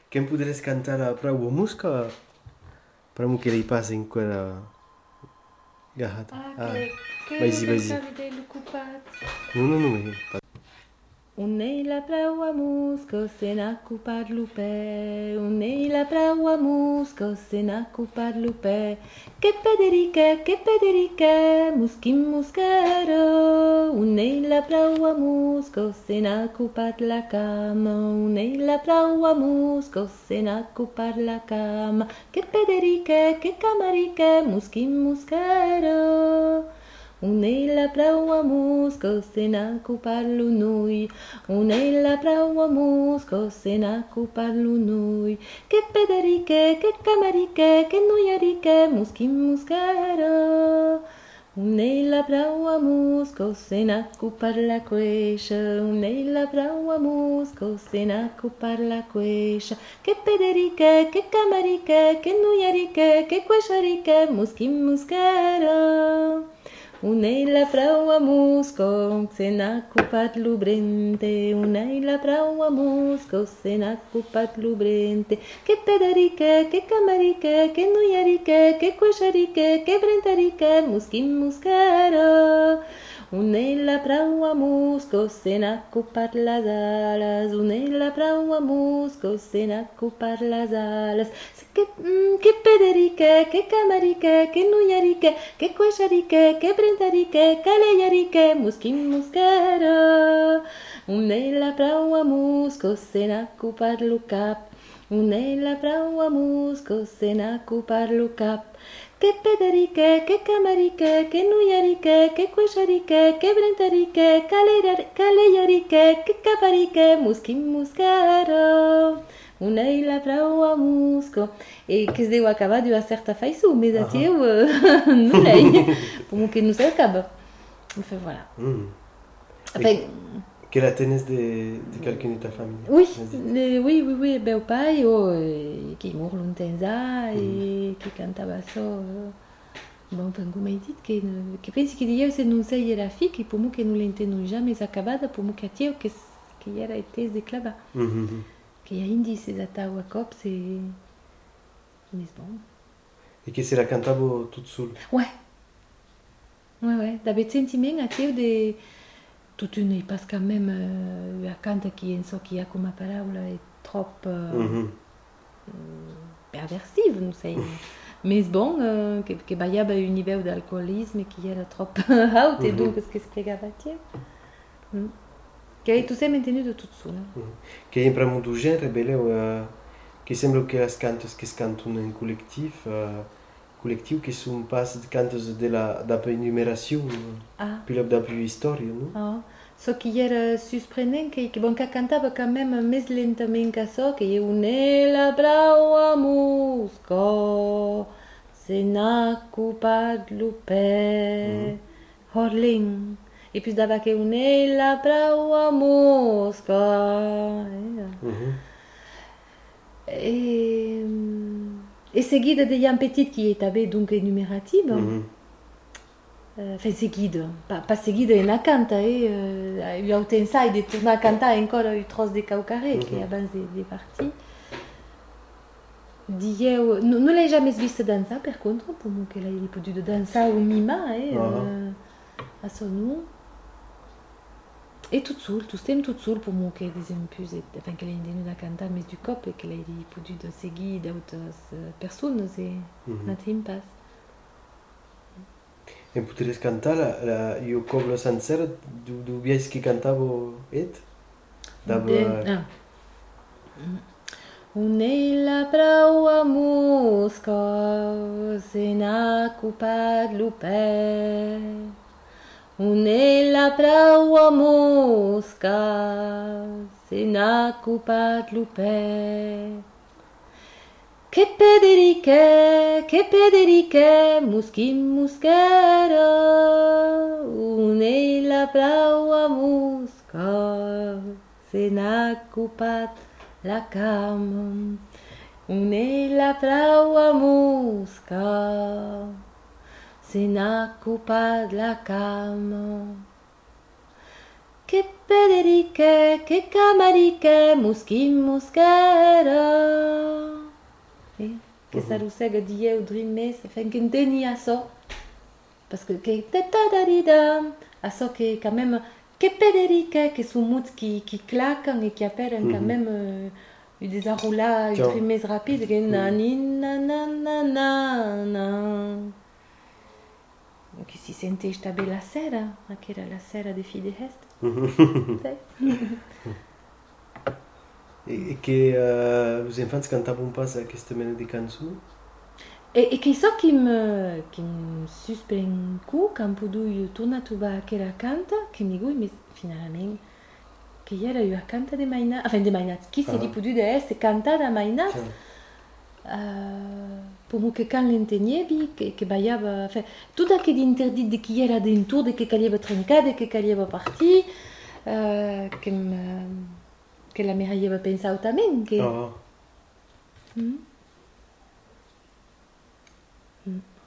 Quem poderes cantar para o música para mo que ele passa em quella garrata. Vai zi, vai zi. Nu. Unei la praua musco se nacu parlu pe, unei la praua musco se nacu parlu pe, che pederiche, muschim muscaro, unei la praua musco se nacu parla cama, unei la praua musco se nacu parla cama, che pederiche, che camariche, muschim muscaro. Unei la praua musco se nacu parlu nui, unei la praua musco se nacu parlu nui, che pederiche, che camariche, che nuiariche, muschim muscaro. Unei la praua musco se nacu parla quescia, unei la praua musco se nacu parla quescia, che pederiche, che camariche, che nuiariche, che quesciariche, muschim muscaro. Unei la praua musco se nacu parlu brente, unei la praua musco se nacu parlu brente, che pederiche, che camariche, che nuiariche, che quesciariche, che brentariche, muschim muscaro. Unei la praua musco se nacu parla alas, unei la praua musco se nacu parla alas, che pederiche, che camariche, che nuiariche, che quesciariche, che brentariche, caleiariche, muschim muscaro. Unei la praua musco se nacu parlu cap, unei la praua musco se nacu parlu cap, che pederiche, che camariche, che nuiariche, che quesciariche, che brentariche, caleiariche, che capariche, muschim muscaro. Unei la praua musco. E que se deu acabar de uma certa faição, mas até eu não lei. Como que não se acaba. Enfin, voilà. Enfin, que la tennis de quelqu'un de ta famille. Oui, meu pai, que morreu lontens e que cantava só. Bom, como eu disse, que penso que eu se não sei era fique, por muito que não l'entendo jamais acabada, por muito que até eu que era tese de clavar. Que ainda se atava a cop, c'est... Mais bon. Et que c'est la cantavo toute seule. Ouais. D'abord sentiment até de toute une parce quand même la canta qui est so qui a comme parole est trop perversive, não sei. Mas bon, que baiava un nível de alcoolisme qui era trop alto et donc ce que se pregava até. Que aí tu sei maintenu de toute seule. Que é para muito género, beleu, que sembra que as cantas que se cantam em coletivo que são pas de cantos da enumeração, pela da história, não? Só que era surpreendent que bon que cantava quand même mais lentement que ça, que eu nella brava musco se nacu padlu pe horling. E puis dava que eu nella brava musco. Et seguida de Yann Petit qui est abbé donc énumérative. Enfin, seguida, pas seguida na canta, il y a un ensaio de tornar a cantar encore o troço de Caucaré, que é a base de parti. Eu não l'ai jamais vista dançar, per contre, pour moi qu'elle ait pu dançar ou mima, à son nom. Et toute seule, tout stem toute seule pour moi qu'elle des impus, enfin qu'elle ait une cantar mais du cop et qu'elle ait pu de seguir d'autres personnes, et n'atim pas. E poteres cantar o cobro sincero do viés que cantava et? Unei la praua musco se nacu padlu pe, unei la praua musca se nacu padlu pe. Che pederiche, muschim muscaro, unei la praua musca se nacu pat la cam, unei la praua musca se nacu pat la cam. Che pederiche, che camariche, muschi muschera. Que ça rossega die ou dreamé, ça fait qu'un deni à ça. Parce que à ça que quand même, que pederiche, que sont mots qui claquent et qui appellent quand même des enroulages, dreamés rapides, que nani nanana. Che si sente sta bella sera, che era la sera dei figli di Est. Et que os enfants cantaven pas aquesta mena de cançó? E che so che mi suspende quand podu torna a trobar aquella canta, che mi gui finalmente che era io a canta de mainat, enfin de mainat, chi se di podu de Est canta da mainat. Pour que quand l'entenyevi que baiava, enfin tout a que d'interdit de qui era dentro de que calieva trencat, de que calieva parti, que la mère avait pensé autrement que